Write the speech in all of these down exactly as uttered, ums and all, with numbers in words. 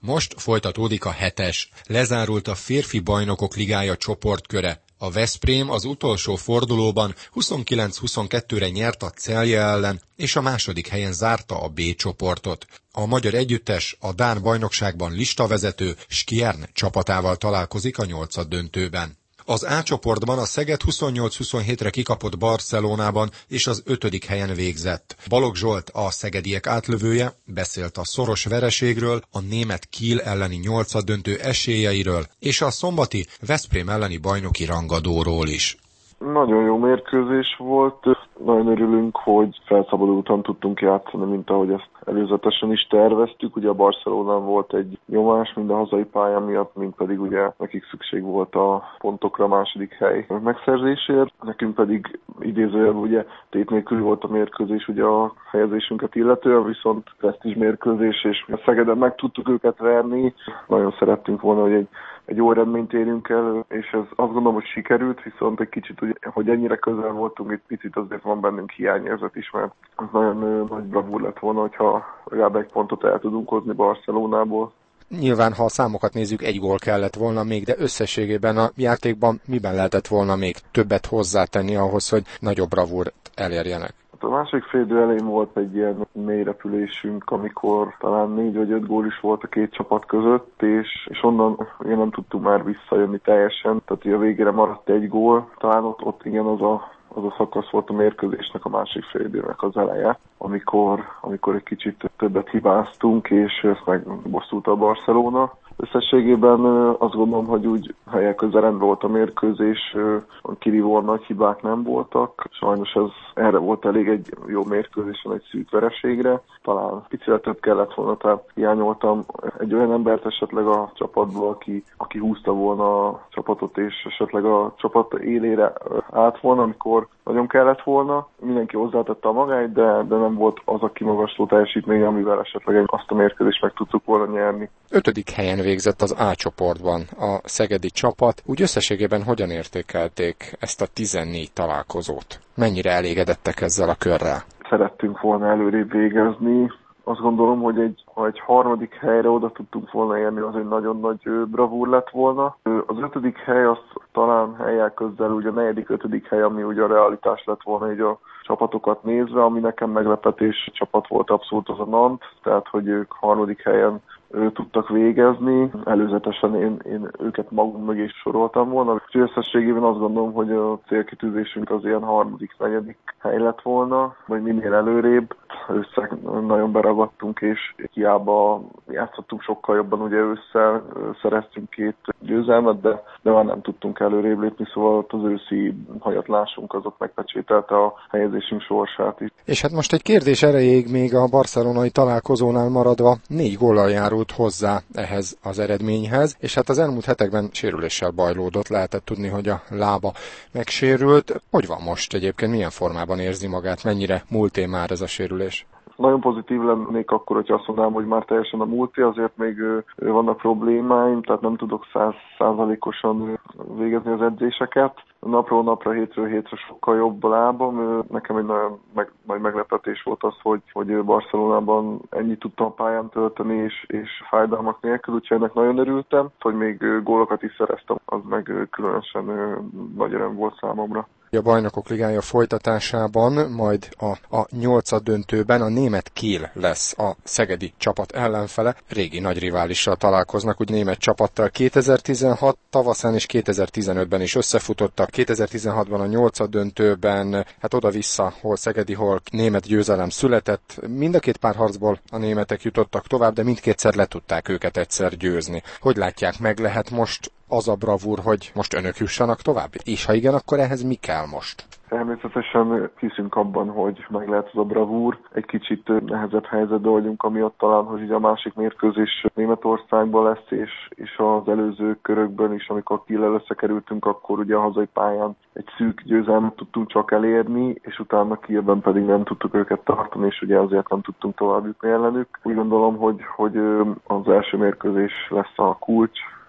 Most folytatódik a hetes. Lezárult a férfi bajnokok ligája csoportköre. A Veszprém az utolsó fordulóban huszonkilenc huszonkettőre nyert a Celje ellen, és a második helyen zárta a B csoportot. A magyar együttes a dán bajnokságban listavezető Skjern csapatával találkozik a nyolcaddöntőben. Az A csoportban a Szeged huszonnyolc huszonhétre kikapott Barcelonában, és az ötödik helyen végzett. Balogh Zsolt, a szegediek átlövője, beszélt a szoros vereségről, a német Kiel elleni nyolcaddöntő esélyeiről, és a szombati Veszprém elleni bajnoki rangadóról is. Nagyon jó mérkőzés volt, nagyon örülünk, hogy felszabadultan tudtunk játszani, mint ahogy ezt előzetesen is terveztük. Ugye a Barcelonán volt egy nyomás, mind a hazai pályán miatt, mind pedig ugye nekik szükség volt a pontokra, a második hely megszerzésért. Nekünk pedig idézőjelben ugye tét nélkül volt a mérkőzés ugye a helyezésünket illetően, viszont presztízs mérkőzés, és a Szegeden meg tudtuk őket verni. Nagyon szerettünk volna, hogy egy egy jó eredményt érünk el, és ez azt gondolom, hogy sikerült, viszont egy kicsit, ugye, hogy ennyire közel voltunk, egy picit azért van bennünk hiányérzet is, mert az nagyon ö, nagy bravúr lett volna, hogyha legalább egy pontot el tudunk hozni Barcelonából. Nyilván, ha a számokat nézzük, egy gól kellett volna még, de összességében a játékban miben lehetett volna még többet hozzátenni ahhoz, hogy nagyobb bravúrt elérjenek? A második félidő elején volt egy ilyen mély repülésünk, amikor talán négy vagy öt gól is volt a két csapat között, és, és onnan igen, nem tudtunk már visszajönni teljesen, tehát a végére maradt egy gól, talán ott, ott igen az a, az a szakasz volt a mérkőzésnek a másik félidőnek az eleje, amikor, amikor egy kicsit többet hibáztunk, és ezt megbosszult a Barcelona. Összességében azt gondolom, hogy úgy helyek közel rendben volt a mérkőzés, kirívóan nagy hibák nem voltak. Sajnos ez erre volt elég egy jó mérkőzésen, egy szűk vereségre. Talán picire több kellett volna, tehát hiányoltam egy olyan embert esetleg a csapatból, aki, aki húzta volna a csapatot, és esetleg a csapat élére állt volna, amikor nagyon kellett volna. Mindenki hozzátette a magáit, de, de nem volt az a kimagasló teljesítmény, amivel esetleg azt a mérkőzést meg tudtuk volna nyerni. Ötödik helyen végzett az A csoportban a szegedi csapat. Úgy összességében hogyan értékelték ezt a tizennégy találkozót? Mennyire elégedettek ezzel a körrel? Szerettünk volna előrébb végezni. Azt gondolom, hogy egy, ha egy harmadik helyre oda tudtunk volna érni, az egy nagyon nagy bravúr lett volna. Az ötödik hely az talán helyek közel, ugye a negyedik, ötödik hely, ami ugye a realitás lett volna így a csapatokat nézve, ami nekem meglepetés csapat volt abszolút az a Nant, tehát hogy ők harmadik helyen ő, tudtak végezni. Előzetesen én, én őket magunk mögé soroltam volna. Úgyhogy összességében azt gondolom, hogy a célkitűzésünk az ilyen harmadik, negyedik hely lett volna, vagy minél előrébb. Össze nagyon beragadtunk, és hiába játszottunk sokkal jobban, ugye ősszel szereztünk két győzelmet, de, de már nem tudtunk előrébb lépni, szóval az őszi hajatlásunk azok megpecsételte a helyezésünk sorsát is. És hát most egy kérdés erejéig még a barcelonai találkozónál maradva négy góllal járult hozzá ehhez az eredményhez, és hát az elmúlt hetekben sérüléssel bajlódott, lehetett tudni, hogy a lába megsérült. Hogy van most egyébként, milyen formában érzi magát, mennyire múlté már ez a sérülés? Nagyon pozitív lennék akkor, hogyha azt mondanám, hogy már teljesen a múlté, azért még vannak problémáim, tehát nem tudok száz százalékosan végezni az edzéseket. Napról napra, hétről hétre sokkal jobb a lábam. Nekem egy nagyon meg, nagy meglepetés volt az, hogy, hogy Barcelonában ennyit tudtam pályán tölteni, és, és fájdalmak nélkül, úgyhogy ennek nagyon örültem, hogy még gólokat is szereztem, az meg különösen nagy öröm volt számomra. A Bajnokok Ligája folytatásában, majd a, a nyolcaddöntőben a német Kiel lesz a szegedi csapat ellenfele. Régi nagy riválissal találkoznak, úgy német csapattal kétezer-tizenhat tavaszán és kétezer-tizenötben is összefutottak. kétezer-tizenhatban a nyolcaddöntőben, hát oda-vissza, hol szegedi, hol német győzelem született. Mind a két párharcból a németek jutottak tovább, de mindkétszer le tudták őket egyszer győzni. Hogy látják, meg lehet most az a bravúr, hogy most önök jussanak tovább? És ha igen, akkor ehhez mi kell most? Természetesen hiszünk abban, hogy meg lehet az a bravúr. Egy kicsit nehezebb helyzetbe vagyunk, amiatt talán, hogy ugye a másik mérkőzés Németországban lesz, és, és az előző körökben is, amikor Kiel-el összekerültünk, akkor ugye a hazai pályán egy szűk győzelmet tudtunk csak elérni, és utána Kielben pedig nem tudtuk őket tartani, és ugye azért nem tudtunk tovább jutni ellenük. Úgy gondolom, hogy, hogy az első mérkőzés lesz a kulcs,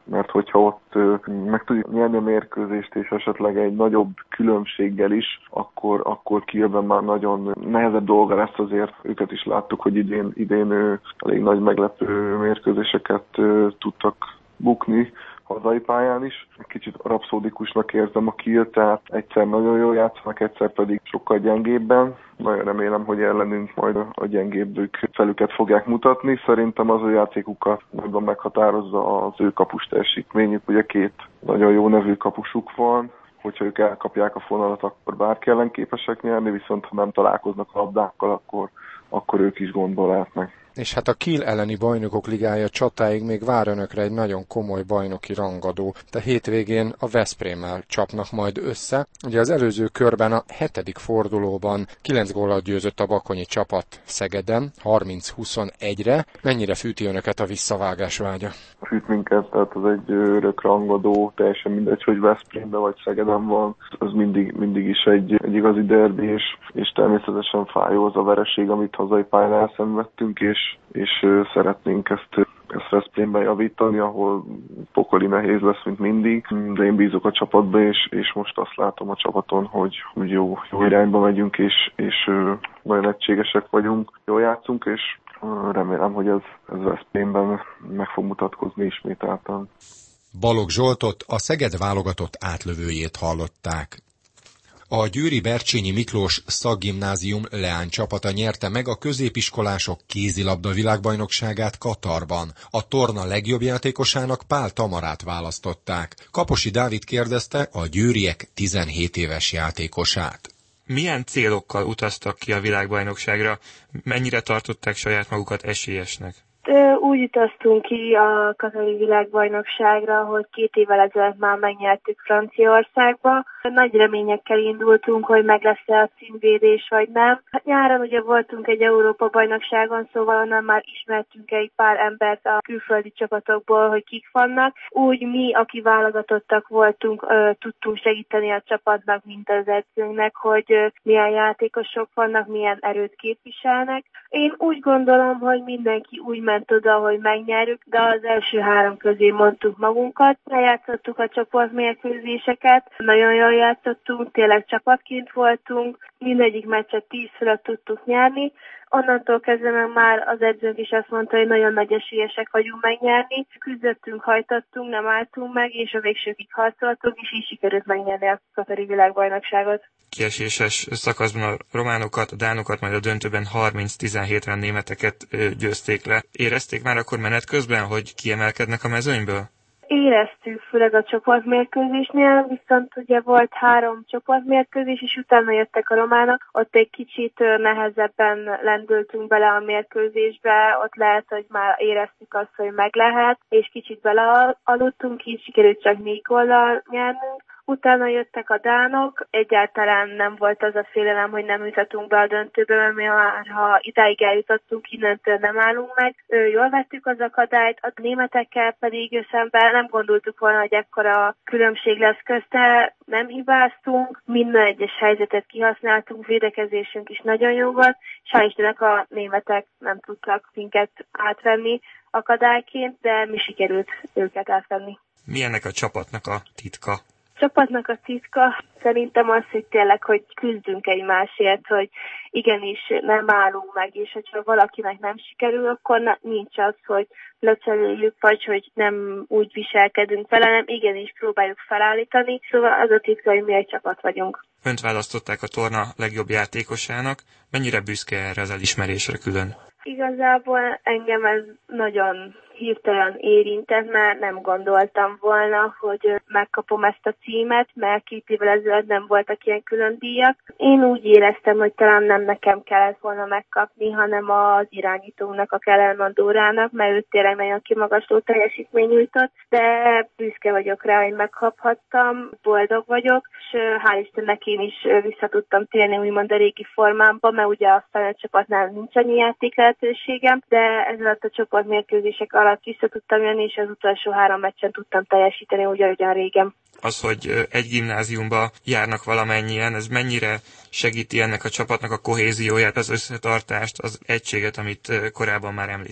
mert hogyha ott meg tudjuk nyerni a mérkőzést, és esetleg egy nagyobb különbséggel is, akkor, akkor Kielben már nagyon nehezebb dolga lesz, azért őket is láttuk, hogy idén, idén elég nagy meglepő mérkőzéseket tudtak bukni hazai pályán is. Kicsit rapszódikusnak érzem a Kiel, tehát egyszer nagyon jól játszanak, egyszer pedig sokkal gyengébben. Nagyon remélem, hogy ellenünk majd a gyengébbük felüket fogják mutatni. Szerintem az ő játékukat nagyban meghatározza az ő kapus teljesítményük. Ugye két nagyon jó nevű kapusuk van, hogyha ők elkapják a fonalat, akkor bárki ellen képesek nyerni, viszont ha nem találkoznak a labdákkal, akkor, akkor ők is gondba lehetnek. És hát a Kiel elleni bajnokok ligája csatáig még vár önökre egy nagyon komoly bajnoki rangadó. De hétvégén a Veszprémmel csapnak majd össze. Ugye az előző körben a hetedik fordulóban kilenc góllal győzött a bakonyi csapat Szegeden, harminc huszonegyre. Mennyire fűti önöket a visszavágás vágya? Fűt minket, tehát az egy örök rangadó, teljesen mindegy, hogy Veszprémben vagy Szegeden van. Az mindig, mindig is egy, egy igazi derbi, és, és természetesen fájó az a vereség, amit hazai pályán elszenvedtünk, és és szeretnénk ezt, ezt Veszprémben javítani, ahol pokoli nehéz lesz, mint mindig, de én bízok a csapatba, és, és most azt látom a csapaton, hogy, hogy jó, jó irányba megyünk, és, és nagyon egységesek vagyunk, jól játszunk, és remélem, hogy ez, ez Veszprémben meg fog mutatkozni ismételten. Balogh Zsoltot, a Szeged válogatott átlövőjét hallották. A győri Bercsényi Miklós Szakgimnázium leánycsapata nyerte meg a középiskolások kézilabda világbajnokságát Katarban. A torna legjobb játékosának Pál Tamarát választották. Kaposi Dávid kérdezte a győriek tizenhét éves játékosát. Milyen célokkal utaztak ki a világbajnokságra? Mennyire tartották saját magukat esélyesnek? Úgy utaztunk ki a katari világbajnokságra, hogy két évvel ezelőtt már megnyertük Franciaországba. Nagy reményekkel indultunk, hogy meg lesz-e a címvédés, vagy nem. Hát nyáron ugye voltunk egy Európa-bajnokságon, szóval onnan már ismertünk egy pár embert a külföldi csapatokból, hogy kik vannak. Úgy mi, aki válogatottak voltunk, tudtunk segíteni a csapatnak, mint az edzőnknek, hogy milyen játékosok vannak, milyen erőt képviselnek. Én úgy gondolom, hogy mindenki úgy ment oda, hogy megnyerjük, de az első három közé mondtuk magunkat. Lejátszottuk a csoportmérkőzéseket, nagyon jól játszottunk, tényleg csapatként voltunk, mindegyik meccset tíz fölött tudtuk nyerni. Onnantól kezdve meg már az edzőnk is azt mondta, hogy nagyon nagy esélyesek vagyunk megnyerni. Küzdöttünk, hajtottunk, nem álltunk meg, és a végsőkig harcoltunk, és így sikerült megnyerni a katari világbajnokságot. Kieséses szakaszban a románokat, a dánokat, majd a döntőben harminc tizenhétre a németeket győzték le. Érezték már akkor menet közben, hogy kiemelkednek a mezőnyből? Éreztük, főleg a csoportmérkőzésnél, viszont ugye volt három csoportmérkőzés, és utána jöttek a románok, ott egy kicsit nehezebben lendültünk bele a mérkőzésbe, ott lehet, hogy már éreztük azt, hogy meg lehet, és kicsit belealudtunk, így sikerült csak négy góllal nyernünk. Utána jöttek a dánok, egyáltalán nem volt az a félelem, hogy nem juthatunk be a döntőbe, mert mi már, ha idáig eljutottunk, innentől nem állunk meg. Jól vettük az akadályt, a németekkel pedig szemben nem gondoltuk volna, hogy ekkora különbség lesz közte, nem hibáztunk, minden egyes helyzetet kihasználtunk, védekezésünk is nagyon jó volt, és hál' Istennek a németek nem tudtak minket átvenni akadályként, de mi sikerült őket átvenni. Mi ennek a csapatnak a titka? Csapatnak a titka szerintem az, hogy tényleg, hogy küzdünk egymásért, hogy igenis nem állunk meg, és hogyha valakinek nem sikerül, akkor na, nincs az, hogy lecseréljük, vagy hogy nem úgy viselkedünk vele, nem igenis próbáljuk felállítani. Szóval az a titka, hogy mi egy csapat vagyunk. Önt választották a torna legjobb játékosának. Mennyire büszke erre az elismerésre külön? Igazából engem ez nagyon hirtelen érintett, mert nem gondoltam volna, hogy megkapom ezt a címet, mert két évvel ezelőtt nem voltak ilyen külön díjak. Én úgy éreztem, hogy talán nem nekem kellett volna megkapni, hanem az irányítónak, a Keller Mandórának, mert ő tényleg nagyon kimagasló teljesítmény nyújtott, de büszke vagyok rá, hogy megkaphattam, boldog vagyok, és hál' Istennek én is vissza tudtam térni úgymond a régi formámba, mert ugye a felnőtt csapatnál nincs annyi játék lehetőségem, de ez alatt a csoportmérkőzések alatt vissza tudtam jönni, és az utolsó három meccsen tudtam teljesíteni úgy, ahogyan régen. Az, hogy egy gimnáziumba járnak valamennyien, ez mennyire segíti ennek a csapatnak a kohézióját, az összetartást, az egységet, amit korábban már említett?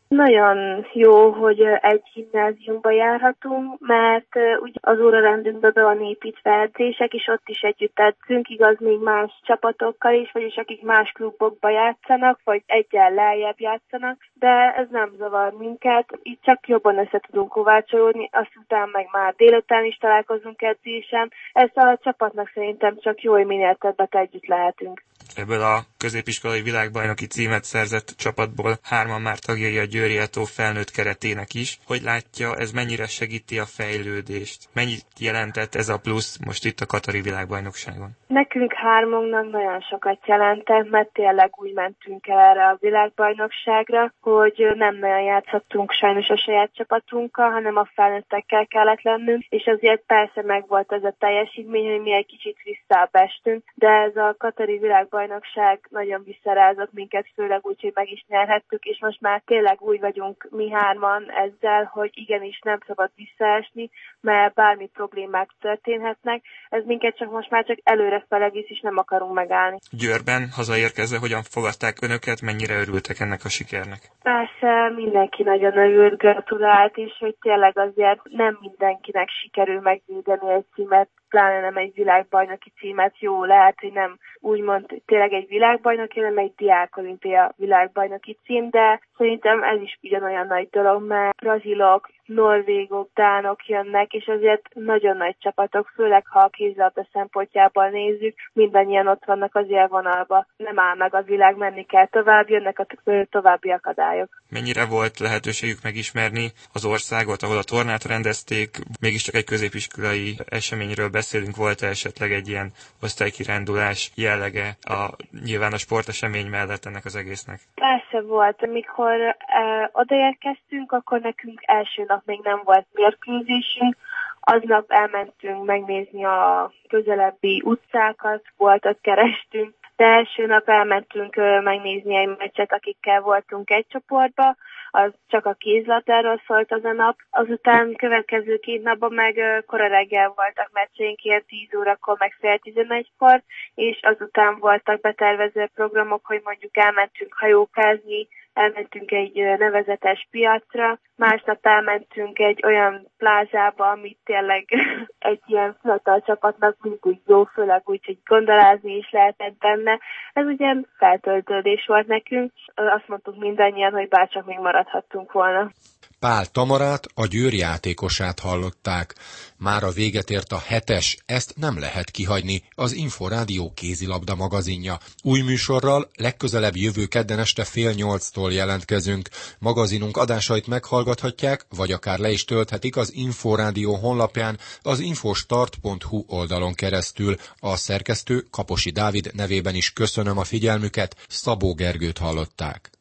Nagyon jó, hogy egy gimnáziumba járhatunk, mert ugye az órarendünkbe be van építve edzések, és ott is együtt edzünk, igaz, még más csapatokkal is, vagyis akik más klubokba játszanak, vagy egyen lejjebb játszanak, de ez nem zavar minket, itt csak jobban össze tudunk kovácsolódni, aztán meg már délután is találkozunk edzésen. Ez a csapatnak szerintem csak jó, hogy minél többet együtt lehetünk. Ebből a középiskolai világbajnoki címet szerzett csapatból hárman már tagjai a Győri Etó felnőtt keretének is. Hogy látja, ez mennyire segíti a fejlődést? Mennyit jelentett ez a plusz most itt a Katari világbajnokságon? Nekünk hármunknak nagyon sokat jelentett, mert tényleg úgy mentünk el erre a világbajnokságra, hogy nem nagyon játszhattunk sajnos a saját csapatunkkal, hanem a felnőttekkel kellett lennünk, és azért persze megvolt ez a teljesítmény, hogy mi egy kicsit visszább estünk, de ez a Katari világbajnokság nagyon visszarázott minket, főleg úgy, hogy meg is nyerhettük, és most már tényleg úgy vagyunk mi hárman ezzel, hogy igenis nem szabad visszaesni, mert bármi problémák történhetnek. Ez minket csak most már csak előrefele visz, és nem akarunk megállni. Győrben hazaérkezve hogyan fogadták önöket, mennyire örültek ennek a sikernek? Persze mindenki nagyon örült, gratulált, és hogy tényleg azért nem mindenkinek sikerül megvédeni egy címet, pláne nem egy világbajnoki címet. Jó, lehet, hogy nem úgymond tényleg egy világbajnoki, hanem egy diákolimpia világbajnoki cím, de szerintem ez is ugyanolyan nagy dolog, mert brazilok, norvégok, dánok jönnek, és azért nagyon nagy csapatok, főleg ha a kézilabda szempontjából nézzük, mindannyian ott vannak az élvonalba. Nem áll meg a világ, menni kell tovább, jönnek a további akadályok. Mennyire volt lehetőségük megismerni az országot, ahol a tornát rendezték? Mégiscsak egy középiskolai eseményről beszélünk, volt esetleg egy ilyen osztálykirándulás jellege a nyilván a sportesemény mellett ennek az egésznek? Persze volt. Amikor e, odaérkeztünk, akkor nekünk első nap még nem volt mérkőzésünk. Aznap elmentünk megnézni a közelebbi utcákat, boltot kerestünk, de első nap elmentünk megnézni egy meccset, akikkel voltunk egy csoportba, az csak a kézlabdáról szólt az a nap. Azután következő két napban meg kora reggel voltak meccseink, ilyen tíz órakor, meg fél tizenegykor, és azután voltak betervező programok, hogy mondjuk elmentünk hajókázni, elmentünk egy nevezetes piacra, másnap elmentünk egy olyan plázába, amit tényleg egy ilyen fiatal csapatnak mindig jó, főleg úgy, hogy gondolázni is lehetett benne. Ez ugye feltöltődés volt nekünk, azt mondtuk mindannyian, hogy bárcsak még maradhattunk volna. Pál Tamarát, a Győr játékosát hallották. Mára véget ért a hetes, ezt nem lehet kihagyni, az Inforádió kézilabda magazinja. Új műsorral legközelebb jövő kedden este fél nyolctól jelentkezünk. Magazinunk adásait meghallgathatják, vagy akár le is tölthetik az Inforádió honlapján, az infostart pont hu oldalon keresztül. A szerkesztő Kaposi Dávid nevében is köszönöm a figyelmüket, Szabó Gergőt hallották.